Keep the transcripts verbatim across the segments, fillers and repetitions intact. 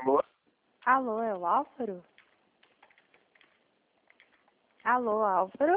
Alô? Alô, é o Álvaro? Alô, Álvaro?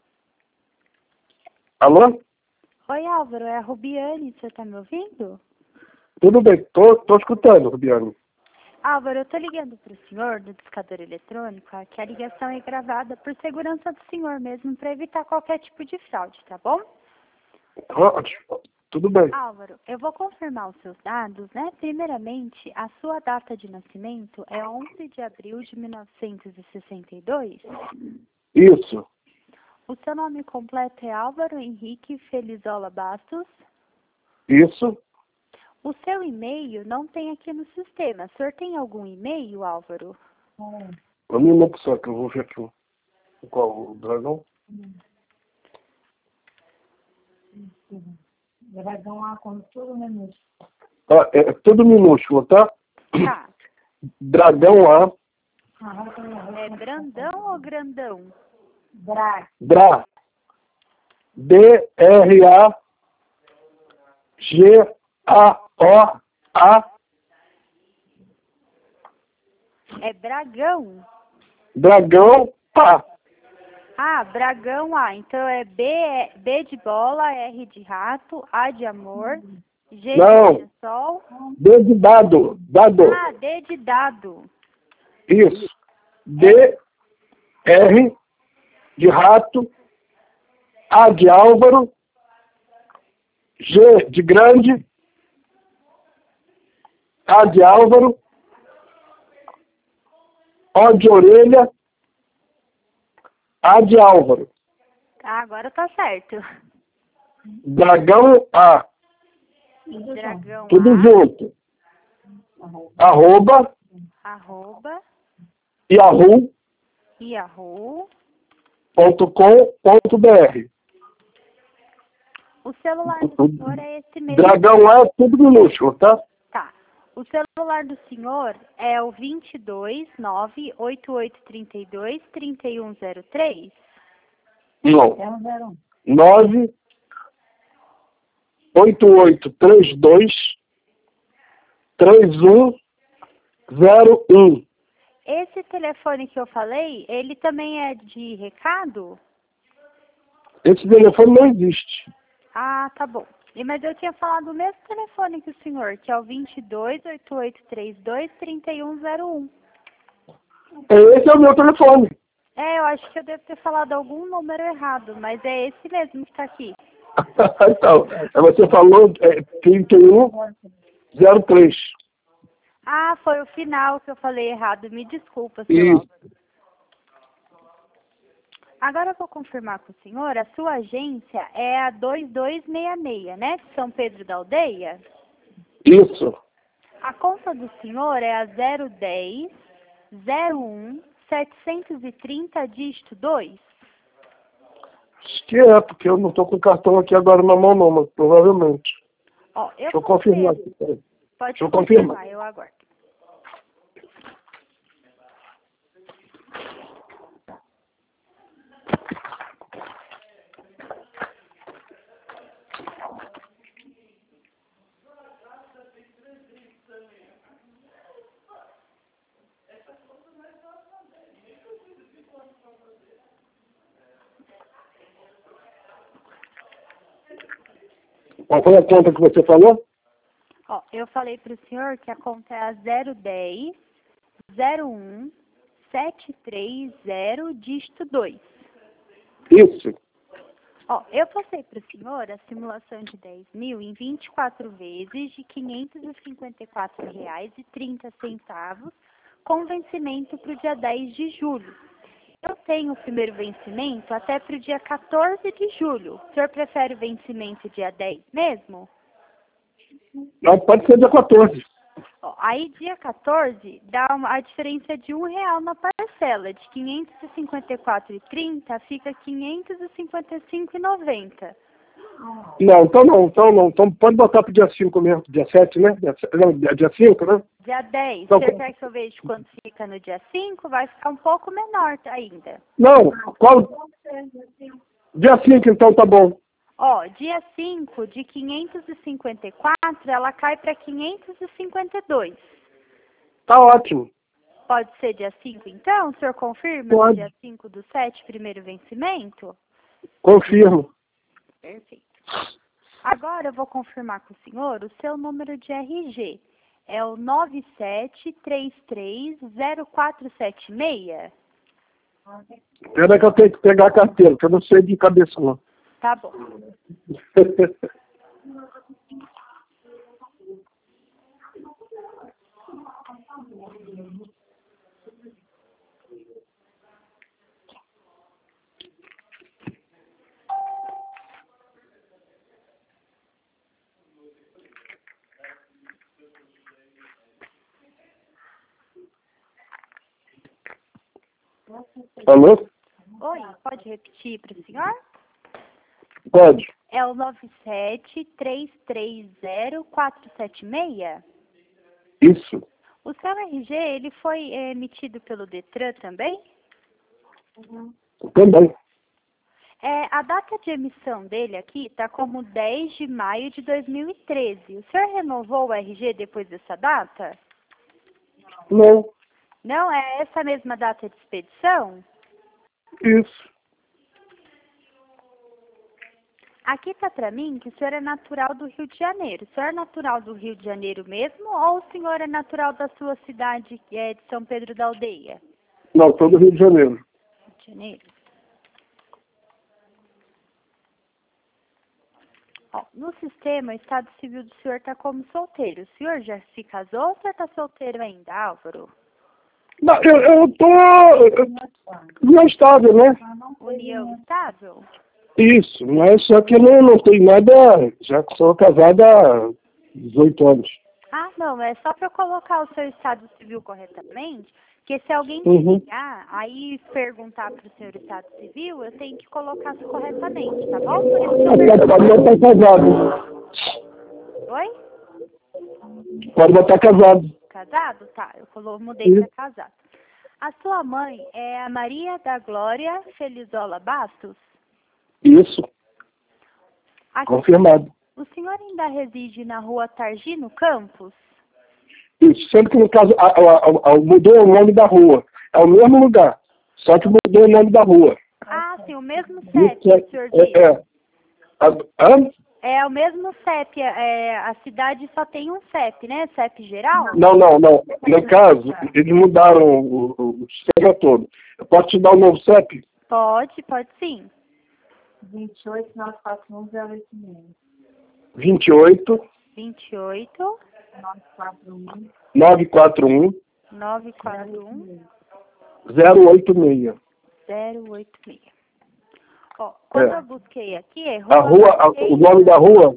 Alô? Oi, Álvaro, é a Rubiane, você tá me ouvindo? Tudo bem, tô, tô escutando, Rubiane. Álvaro, eu tô ligando pro senhor do discador eletrônico, que a ligação é gravada por segurança do senhor mesmo, para evitar qualquer tipo de fraude, tá bom? Ótimo, tudo bem. Álvaro, eu vou confirmar os seus dados, né? Primeiramente, a sua data de nascimento é onze de abril de mil novecentos e sessenta e dois? Isso, O seu nome completo é Álvaro Henrique Felizola Bastos? isso. O seu e-mail não tem aqui no sistema. O senhor tem algum e-mail, Álvaro? Um minuto só que eu vou ver aqui o- qual o dragão. Dragão A com tudo minúsculo. Ah, é tudo minúsculo, tá? Tá. Dragão A, É Brandão ou Grandão? Dra. Dra. D R A G A O A. É Bragão? Dragão A. Ah, Bragão A. Então é B, B de bola, R de rato, A de amor, G Não. de sol. D de dado. Dado. Ah, D de dado. Isso. D, R de rato, A de Álvaro, G de grande, A de Álvaro, O de orelha, A de Álvaro. Ah, agora tá certo. Dragão A. Dragão Tudo A, junto. Arroba, arroba, yahoo Yahoo. ponto com ponto br. O celular do senhor é esse mesmo. Dragão A é tudo minúsculo, tá? Tá. O celular do senhor é o vinte e dois, nove, oito oito três dois, três um zero três? Não. É um zero um. nove oito oito três dois três um zero um. Esse telefone que eu falei, ele também é de recado? Esse telefone não existe. Ah, tá bom. E, mas eu tinha falado o mesmo telefone que o senhor, que é o vinte e dois, oito oito três dois, três um zero um. Esse é o meu telefone. É, eu acho que eu devo ter falado algum número errado, mas é esse mesmo que tá aqui. Então, você falou é, trinta e um zero três. Ah, foi o final que eu falei errado. Me desculpa, seu Isso. Álvaro. Agora eu vou confirmar com o senhor. A sua agência é a dois dois seis seis, né? De São Pedro da Aldeia? Isso. A conta do senhor é a zero dez, zero um, setecentos e trinta, dígito dois? Acho que é, porque eu não estou com o cartão aqui agora na mão, não, mas provavelmente. Ó, eu Deixa eu confirmar confirmo. aqui. Peraí. Pode Deixa eu confirmar, confirmar. eu aguardo. Qual foi a conta que você falou? Ó, eu falei para o senhor que a conta é a zero dez, zero um, sete três zero, dígito dois. Isso. Ó, eu passei para o senhor a simulação de dez mil em vinte e quatro vezes de quinhentos e cinquenta e quatro reais e trinta centavos, com vencimento para o dia dez de julho. Eu tenho o primeiro vencimento até para o dia quatorze de julho. O senhor prefere o vencimento dia dez mesmo? Não, pode ser dia quatorze. Ó, aí dia quatorze dá uma, a diferença de um real na parcela. De quinhentos e cinquenta e quatro reais e trinta fica quinhentos e cinquenta e cinco reais e noventa. Não, então não, então não. Então pode botar pro dia cinco mesmo, dia sete, né? Dia, se- não, dia dia cinco, né? Dia dez, Então, você quer que eu veja quanto fica no dia cinco? Vai ficar um pouco menor ainda. Não, qual? Dia cinco, então tá bom. Ó, dia cinco, de quinhentos e cinquenta e quatro, ela cai para quinhentos e cinquenta e dois. Tá ótimo. Pode ser dia cinco, então? O senhor confirma Pode. dia cinco do sete, primeiro vencimento? Confirmo. Perfeito. Agora eu vou confirmar com o senhor o seu número de R G. É o nove sete três três zero quatro sete seis? Pena que eu tenho que pegar a carteira, que eu não sei de cabeça não. Tá bom. Alô? Oi, pode repetir para o senhor? Pode. É o nove sete três três zero quatro sete seis? Isso. O seu R G, ele foi eh, emitido pelo Detran também? Também. É, a data de emissão dele aqui está como dez de maio de dois mil e treze. O senhor renovou o R G depois dessa data? Não. Não, é essa mesma data de expedição? Isso. Aqui está para mim que o senhor é natural do Rio de Janeiro. O senhor é natural do Rio de Janeiro mesmo ou o senhor é natural da sua cidade, que é de São Pedro da Aldeia? Não, sou do Rio de Janeiro. Rio de Janeiro. Ó, no sistema, o estado civil do senhor está como solteiro. O senhor já se casou ou o senhor está solteiro ainda, Álvaro? Não, eu, eu tô... Não estável, né? União estável? Isso, mas só que eu não, não tenho nada... Já sou casada há dezoito anos. Ah, não, é só para eu colocar o seu estado civil corretamente, porque se alguém te Uhum. ligar, aí perguntar para o senhor estado civil, eu tenho que colocar corretamente, tá bom? Por isso que eu Pode pergunto. botar casado. Oi? Pode botar casado. Casado? Tá, eu colo- mudei Isso. para casado. A sua mãe é a Maria da Glória Felizola Bastos? Isso, Aqui, confirmado. o senhor ainda reside na rua Targino Campos? Isso, sendo que no caso a, a, a, mudou o nome da rua. É o mesmo lugar, só que mudou o nome da rua. Ah, sim, o mesmo C E P, Isso o senhor diz. é, é, a, a, É o mesmo C E P, é, a cidade só tem um C E P, né? C E P geral? não, não, não. No caso, eles mudaram o, o, o sistema todo. Eu posso te dar o novo C E P? Pode, pode sim. vinte e oito, nove quatro um, zero oito seis. vinte e oito, vinte e oito, nove quatro um, nove quatro um, nove quatro um, zero oito seis. zero oito seis. Ó, quando É. eu busquei aqui, é A rua, a, o nome da rua,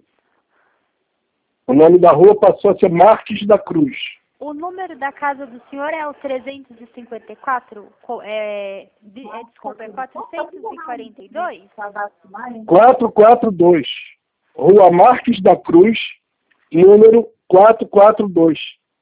o nome da rua passou a ser Marques da Cruz. O número da casa do senhor é o trezentos e cinquenta e quatro? Co- É, de- é, desculpa, é quatrocentos e quarenta e dois? quatrocentos e quarenta e dois. Rua Marques da Cruz, número quatrocentos e quarenta e dois.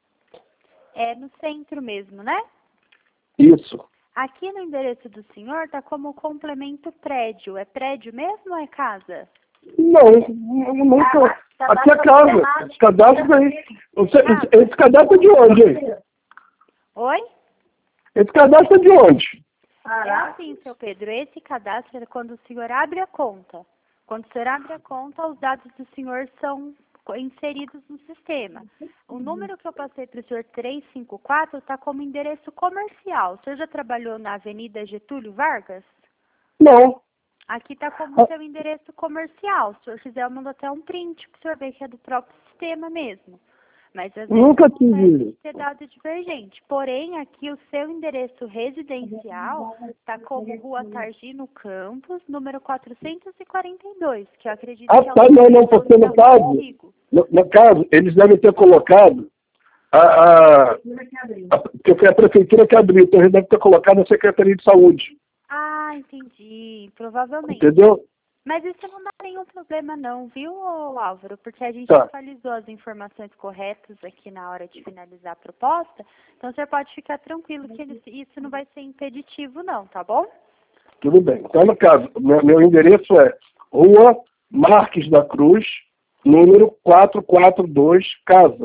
É no centro mesmo, né? Isso. Aqui no endereço do senhor tá como complemento prédio. É prédio mesmo ou é casa? Não, não- nunca. Aqui é casa. Esse cadastro aí. Você, esse, esse cadastro é de onde aí? Oi? Esse cadastro é de onde? É assim, seu Pedro, esse cadastro é quando o senhor abre a conta. Quando o senhor abre a conta, os dados do senhor são co- inseridos no sistema. O número que eu passei para o senhor trezentos e cinquenta e quatro está como endereço comercial. O senhor já trabalhou na Avenida Getúlio Vargas? Não. Aqui está como seu endereço comercial. Se o senhor quiser, eu mando até um print para o senhor ver que é do próprio sistema mesmo. Mas às vezes Nunca acontece tive. de ter dado divergente. Porém, aqui o seu endereço residencial está como Rua Targino Campos, número quatrocentos e quarenta e dois, que eu acredito Ah, que é o tá, não, não, endereço porque da no rua caso, Rodrigo. no, no caso, eles devem ter colocado a, a, a, porque foi a prefeitura que abriu, então eles devem ter colocado a Secretaria de Saúde. Ah, entendi. Provavelmente. Entendeu? Mas isso não dá nenhum problema não, viu, ô Álvaro? Porque a gente Tá. atualizou as informações corretas aqui na hora de finalizar a proposta. Então, você pode ficar tranquilo que ele- isso não vai ser impeditivo não, tá bom? Tudo bem. Então, no caso, meu, meu endereço é Rua Marques da Cruz, número quatrocentos e quarenta e dois, Casa.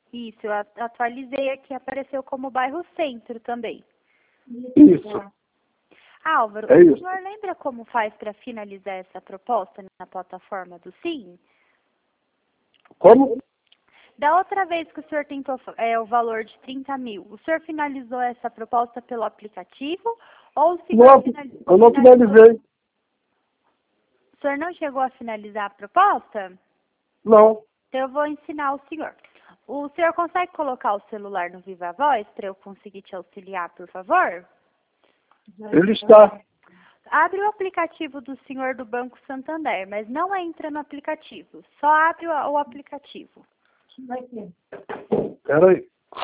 Isso, eu a- atualizei aqui, apareceu como bairro Centro também. Isso, Álvaro, é o isso. senhor lembra como faz para finalizar essa proposta na plataforma do Sim? Como? Da outra vez que o senhor tentou é, o valor de trinta mil, o senhor finalizou essa proposta pelo aplicativo ou o senhor Não, finali- eu não finalizou? finalizei. O senhor não chegou a finalizar a proposta? Não. Então eu vou ensinar o senhor. O senhor consegue colocar o celular no Viva Voz para eu conseguir te auxiliar, por favor? Ele está. Abre o aplicativo do senhor do Banco Santander, mas não entra no aplicativo. Só abre o, o aplicativo. Vai ter. Peraí.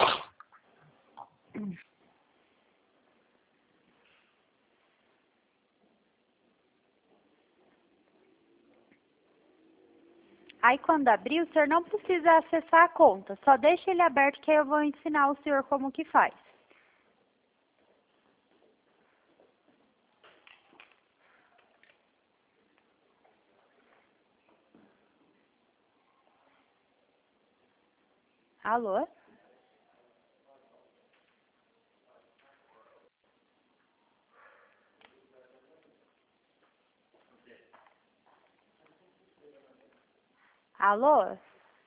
Aí quando abrir, o senhor não precisa acessar a conta. Só deixa ele aberto que aí eu vou ensinar o senhor como que faz. Alô? Alô?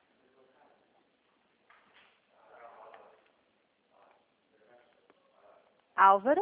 Álvaro?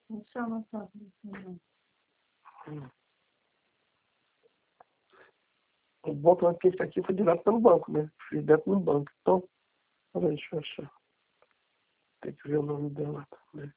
Não chama só assim, não. Hum. O bom é que esse aqui foi direto pelo banco, né? Fiz direto no banco. Então, peraí, deixa eu achar. Tem que ver o nome dela também.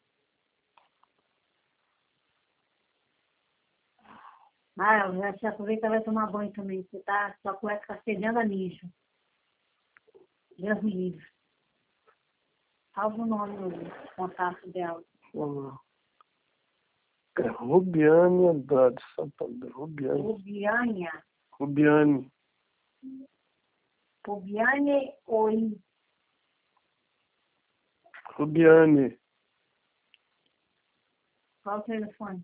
Ah, eu já te aproveita e vai tomar banho também. Você tá, sua cueca tá fedendo a mijo. Deus me livre. Salva o nome no contato dela. Vamos lá. É Rubiane Andrade Santander. Rubiane. Rubiânia. Rubiane. Rubiane Oi. Rubiane. Qual o telefone?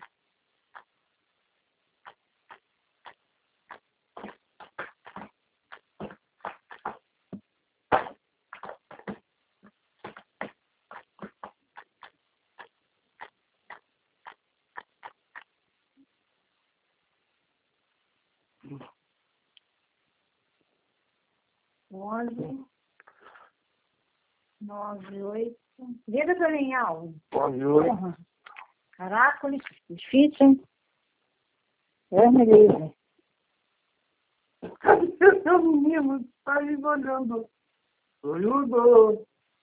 Onze. Nove, oito. Liga pra mim, Alvo. Nove, oito. Porra. Caracoles. Difícil, hein? Deus me livre. Cadê o menino? Tá aí olhando. Ajuda.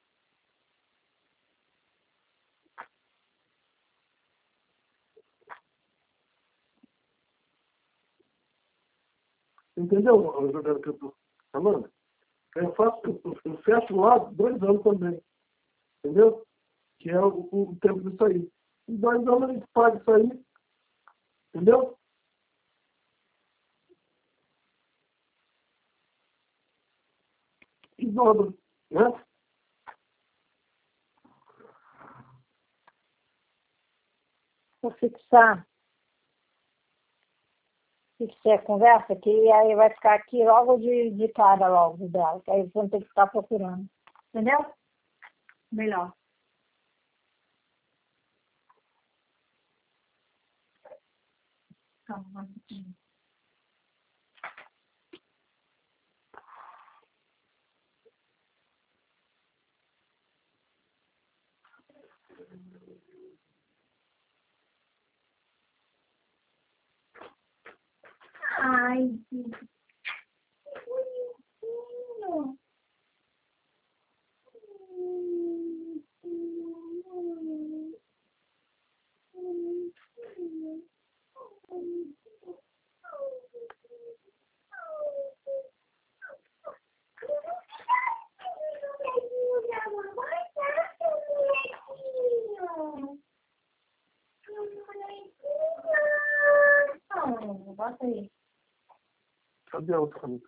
Entendeu, Roberto, que eu tô falando? Eu faço, eu, eu fecho lá dois anos também. Entendeu? Que é o, o tempo de sair. Em dois anos a gente paga isso aí. Entendeu? E dobra. Né? Vou fixar. Fixar a conversa, que aí vai ficar aqui logo de, de cara logo dela. Que aí vocês vão ter que ficar procurando. Entendeu? Melhor. Calma. Ai, que bonitinho. Bota aí. Cadê a outra caneta?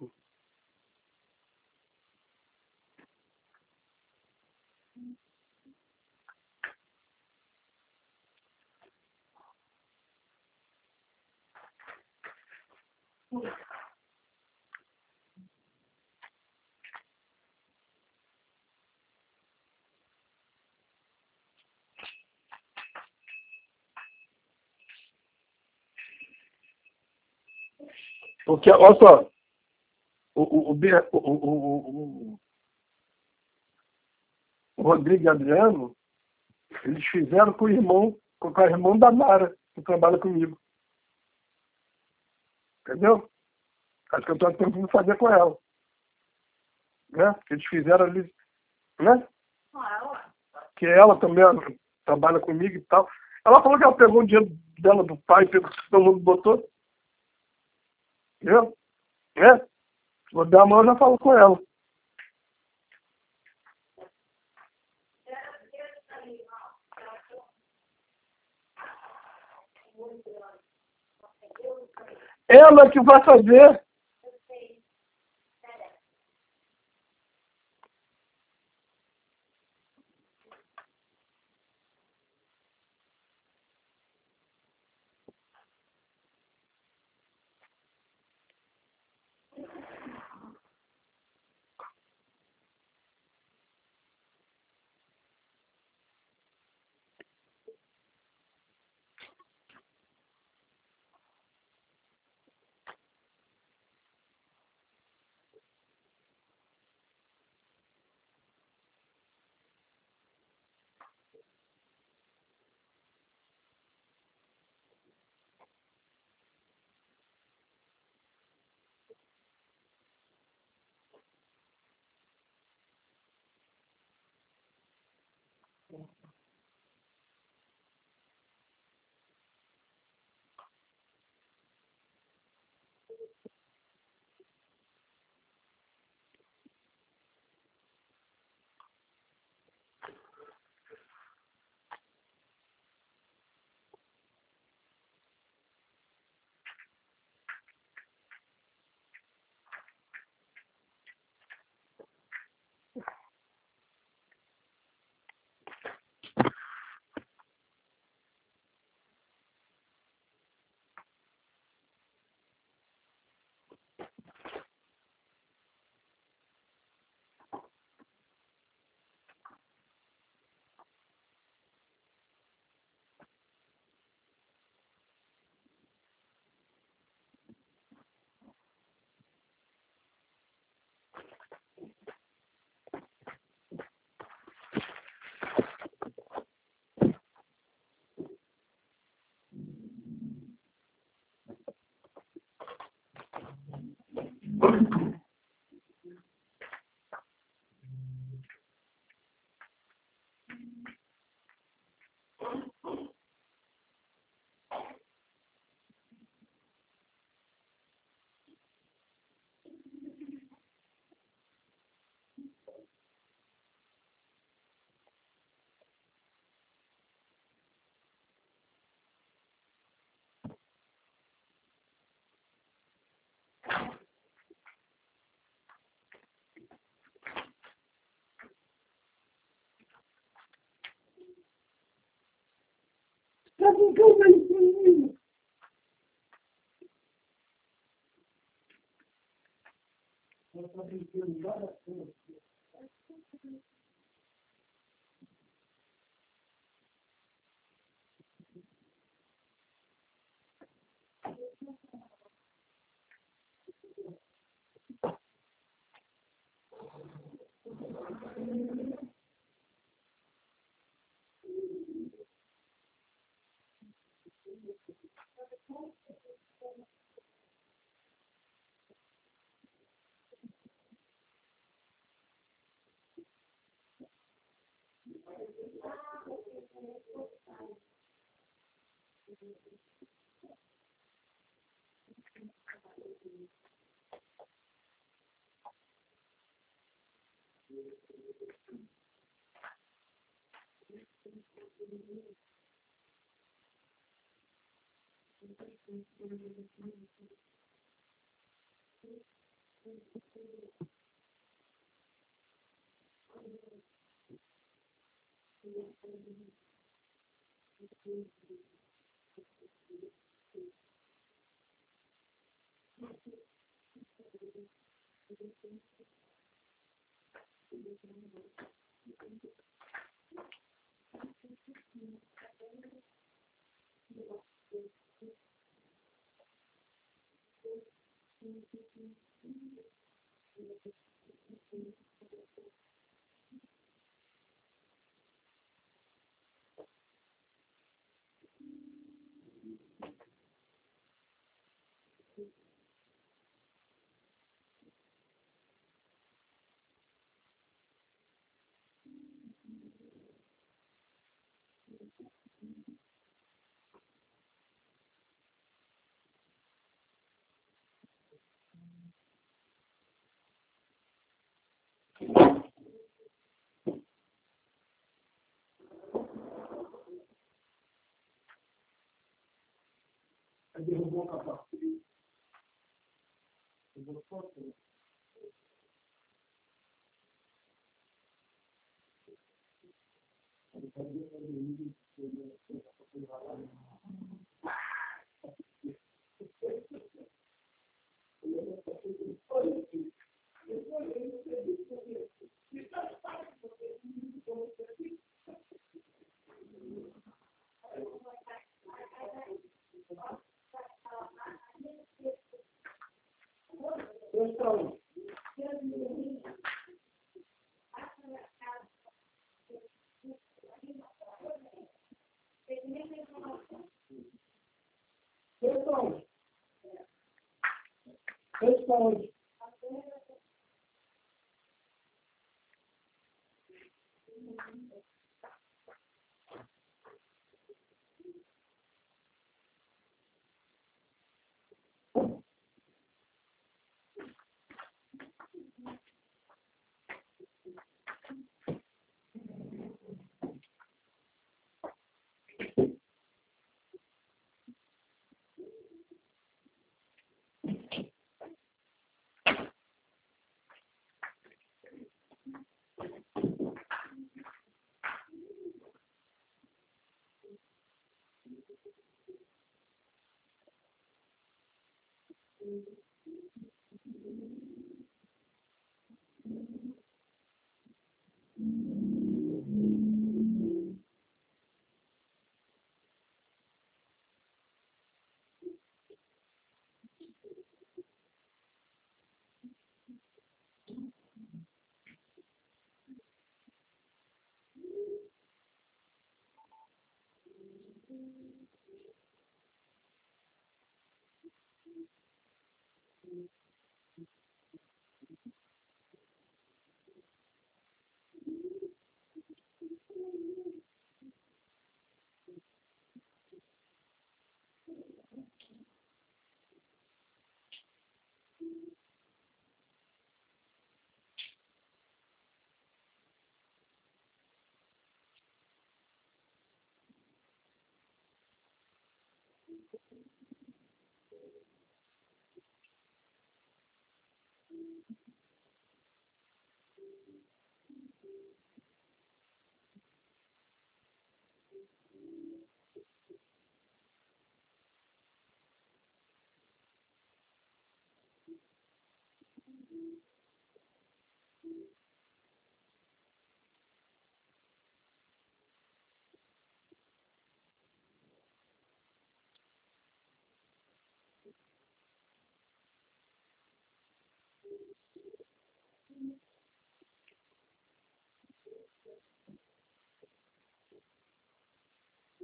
Porque, olha só, o, o, o, Ber- o, o, o, o Rodrigo e Adriano, eles fizeram com o irmão, com o irmão da Mara, que trabalha comigo. Entendeu? Acho que eu estou tentando fazer com ela. Né? Que eles fizeram ali, né? Que ela também trabalha comigo e tal. Ela falou que ela pegou o dinheiro dela do pai, pegou que todo mundo botou. Entendeu? Né? Se vou dar a mão, eu já falo com ela. Ela que vai fazer. com cabecinho. Eu tô brincando, nada assim. Derrubou o capacete. Eu vou foto. Pessoal, pessoal, pessoal.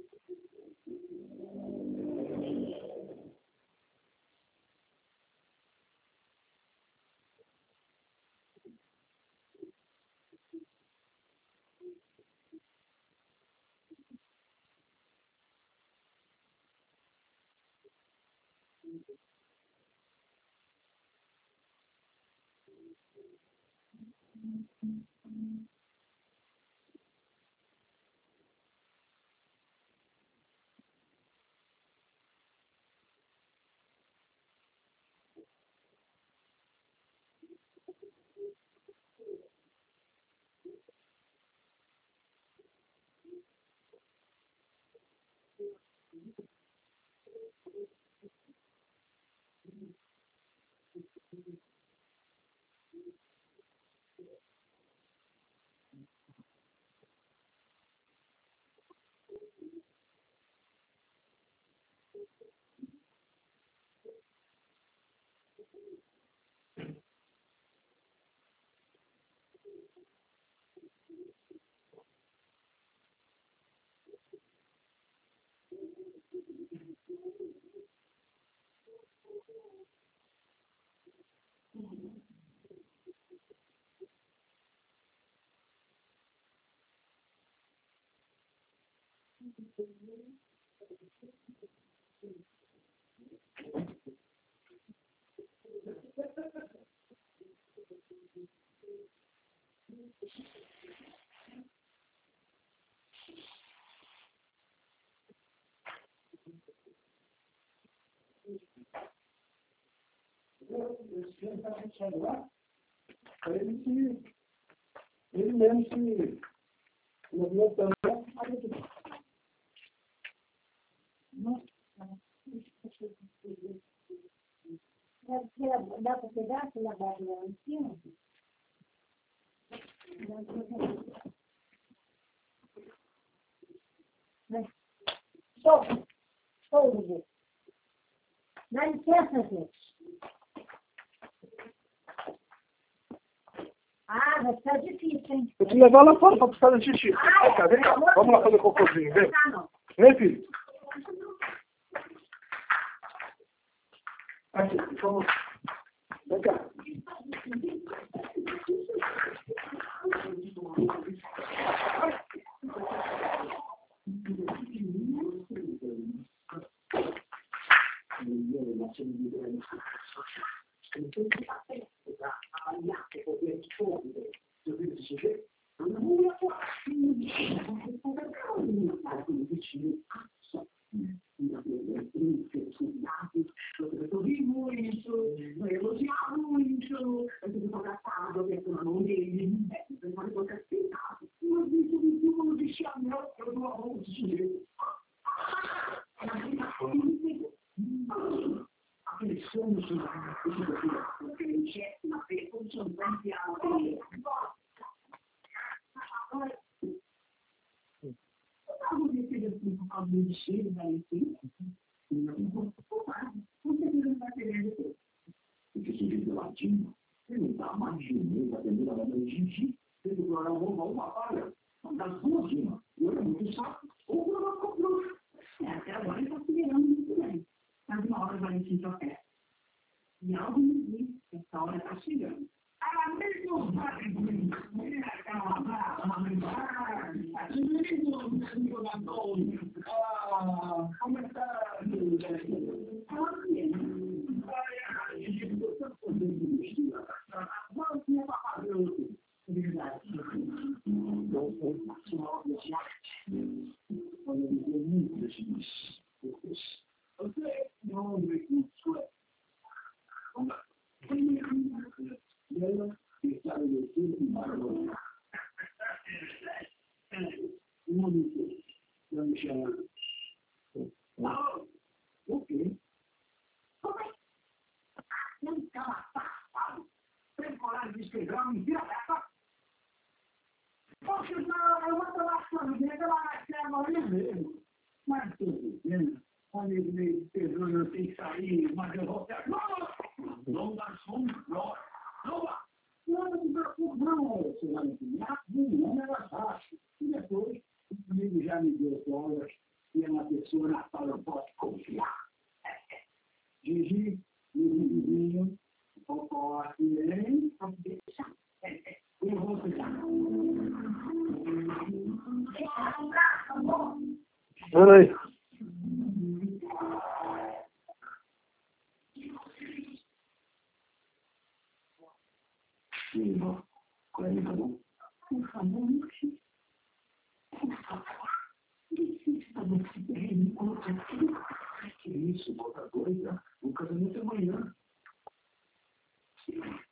Ele se, ele mesmo se movimentando. Dá para pegar aquela barra lá em cima? Sou, sou, gente. Dá licença, gente. Ah, vai ficar difícil, hein? Eu te levar lá fora para fazer xixi. Vem cá, vem cá. Vamos lá fazer cocôzinho, vem. Vem, filho. Aqui, vamos. Vem cá. é uma pessoa na qual eu posso confiar. Gigi, Gigi, Popó, hein? Pode deixar. Eu vou cuidar. Peraí. Sim, coisa bom. Por favor, por favor, desista desse bem, encontre aqui. Que isso, outra coisa, o casamento é amanhã. Sim.